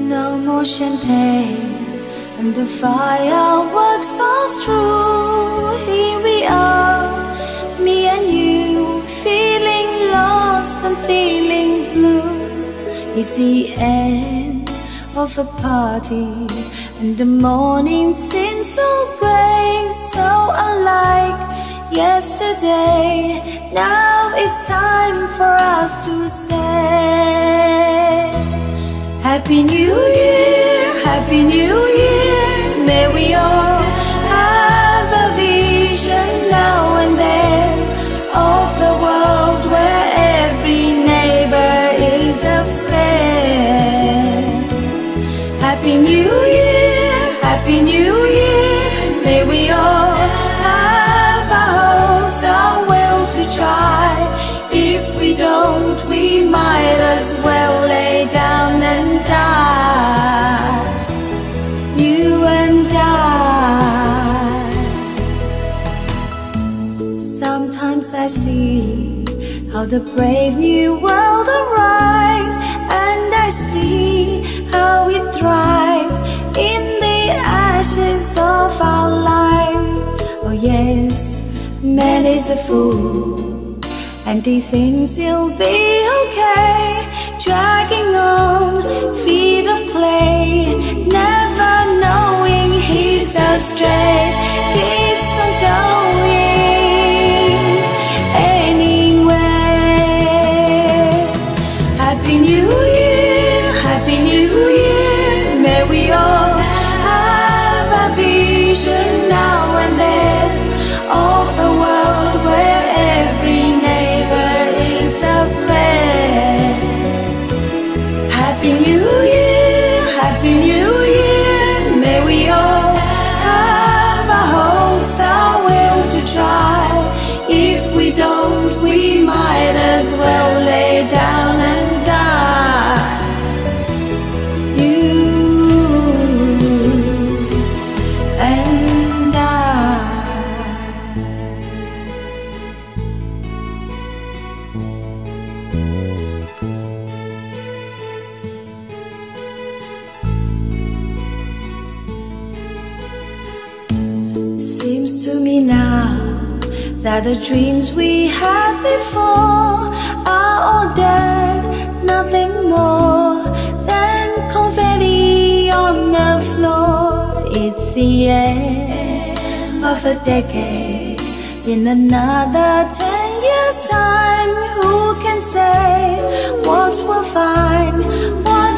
No more champagne, and the fireworks all through. Here we are, me and you, feeling lost and feeling blue. It's the end of a party, and the morning seems so grey, so unlike yesterday. Now it's time for us to say Happy New Year, Happy New Year. May we all have a vision now and then of a world where every neighbor is a friend. Happy New Year, Happy New Year. May we all have our hopes, our will to try. If we don't, we might as well lay down and die. You and I. Sometimes I see how the brave new world arrives, and I see how it thrives in the ashes of our lives. Oh yes, man is a fool, and he thinks he'll be okay, dragging on feet of clay, never knowing he's astray. Keeps on going anyway. Happy New Year, Happy New Year. May we all have a vision now and then of a world where every neighbor is a friend. Happy New Year, Happy New Year. May we all have our hopes, our will to try. If we don't, we might as well lay down and die. You and I. Seems to me now that the dreams we had before are all dead, nothing more than confetti on the floor. It's the end of a decade. In another 10 years' time, who can say what we'll find? What